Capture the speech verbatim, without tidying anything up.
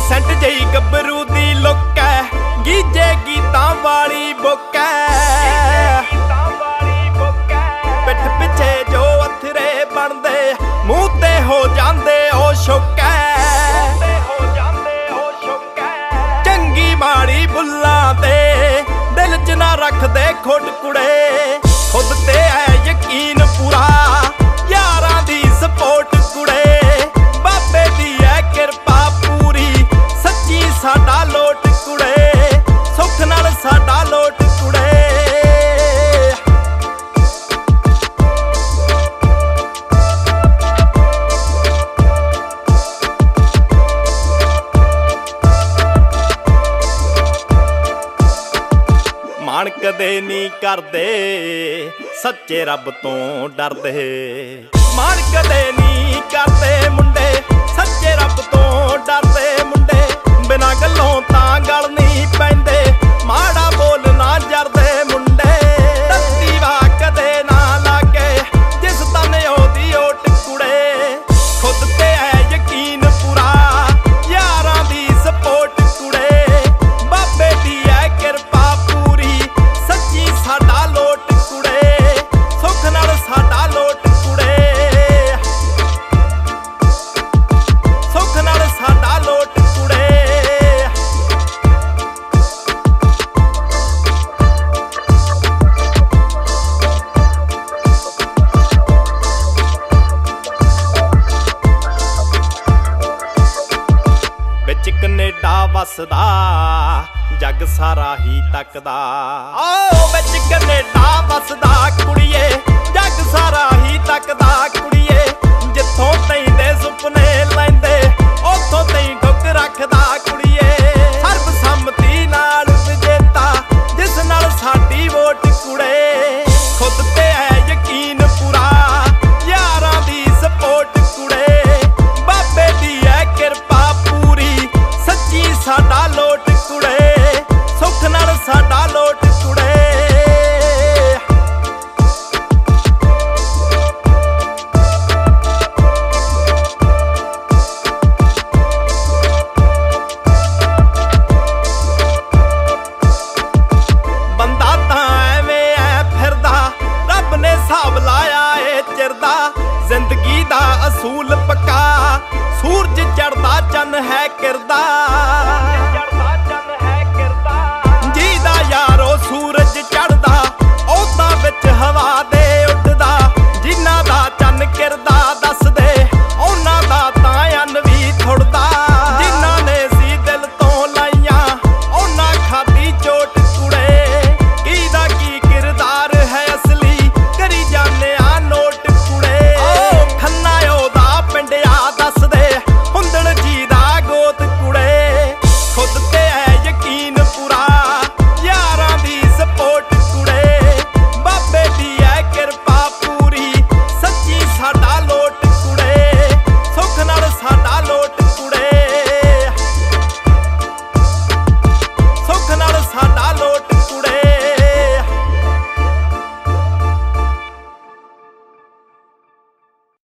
Decent ਜਈ ਗੱਭਰੂ ਦੀ look ਐ, ਗੀਜੇ ਗੀਤਾਂ ਵਾਲੀ ਬੁੱਕ ਐ। ਪਿੱਠ ਪਿੱਛੇ ਜੋ ਅਥਰੇ ਬਣਦੇ, ਮੂੰਹ ਤੇ ਹੋ ਜਾਂਦੇ ਉਹ ਸ਼ੁੱਕ ਐ। ਚੰਗੀ ਮਾੜੀ ਬੁੱਲਾਂ ਤੇ ਦਿਲ ਚ ਨਾ ਰੱਖਦੇ ਖੁੱਡ ਕੁੜੇ, ਖੁਦ ਤੇ ਐ ਯਕੀਨ ਪੂਰਾ, ਯਾਰਾਂ ਦੀ ਸਪੋਰਟ ਕੁੜੇ। ਬਾਬੇ ਦੀ ਐ ਕਿਰਪਾ ਪੂਰੀ, ਸੱਚੀ ਸਾਡਾ ਲੋਟ ਕੁੜੇ, ਸੁੱਖ ਨਾਲ ਸਾਡਾ ਲੋਟ ਕੁੜੇ। ਮਾਣ ਕਦੇ ਨਹੀਂ ਕਰਦੇ, ਸੱਚੇ ਰੱਬ ਤੋਂ ਡਰਦੇ। ਮਾਣ ਕਦੇ ਨਹੀਂ ਕਰਦੇ ਮੁੰਡੇ, ਸੱਚੇ ਰੱਬ ਤੋਂ ਡਰਦੇ ਮੁੰਡੇ। ਬਿਨਾਂ ਗੱਲੋਂ ਤਾਂ ਗੱਲ ਨਹੀਂ ਪੈਂਦੇ, ਮਾੜਾ ਬੋਲ ਨਾ ਜਰਦੇ ਮੁੰਡੇ। ਤੱਤੀ ਵਾ ਕਦੇ ਨਾ ਲਾਗੇ, ਜਿਸ ਤਨ ਉਹਦੀ ਓਟ ਕੁੜੇ, ਖੁਦ ਤੇ ਐ ਯਕੀਨ ਪੂਰਾ, ਯਾਰਾਂ ਦੀ ਸਪੋਰਟ ਕੁੜੇ। ਬਾਬੇ ਦੀ ਐ ਕਿਰਪਾ ਪੂਰੀ, ਸੱਚੀ ਸਾਡਾ ਲੋਟ ਕੁੜੇ, ਸੁੱਖ ਨਾਲ ਸਾਡਾ ਲੋਟ ਕੁੜੇ, ਸੁੱਖ ਨਾਲ ਸਾਡਾ ਲੋਟ ਕੁੜੇ। ਵਿੱਚ ਕਨੇਡਾ ਵਸਦਾ, ਜੱਗ ਸਾਰਾ ਹੀ ਤੱਕਦਾ। ਓ ਵਿੱਚ ਕਨੇਡਾ ਵਸਦਾ ਕੁੜੀਏ, ਜੱਗ ਸਾਰਾ ਹੀ ਤੱਕਦਾ ਕੁੜੀਏ। ਜਿੱਥੋਂ ਤੈਂਦੇ ਸੁਪਨੇ ਲੈਂਦੇ, ਉੱਥੋਂ ਤੈਂ ਠੁੱਕ ਰੱਖਦਾ ਕੁੜੀਏ। ਸਰਬਸੰਮਤੀ ਨਾਲ ਵਿਜੇਤਾ, ਜਿਸ ਨਾਲ ਸਾਡੀ ਵੋਟ ਕੁੜੇ, ਖੁਦ ਤੇ ਐ ਯਕੀਨ ਪੂਰਾ, ਯਾਰਾਂ ਦੀ ਸਪੋਰਟ ਕੁੜੇ। ਬਾਬੇ ਦੀ ਐ ਕਿਰਪਾ ਪੂਰੀ, ਸੱਚੀ ਸਾਡਾ ਲੋਟ ਕੁੜੇ, ਸੁੱਖ ਨਾਲ ਸਾਡਾ ਲੋਟ ਕੁੜੇ। ਬੰਦਾ ਤਾਂ ਐਵੇਂ ਐ ਫਿਰਦਾ, ਰੱਬ ਨੇ ਹਿਸਾਬ ਲਾਇਆ ਏ ਚਿਰਦਾ। ਜ਼ਿੰਦਗੀ ਦਾ ਅਸੂਲ ਪੱਕਾ, ਸੂਰਜ ਚੜ੍ਹਦਾ ਚੰਨ ਹੈ ਕਿਰਦਾ।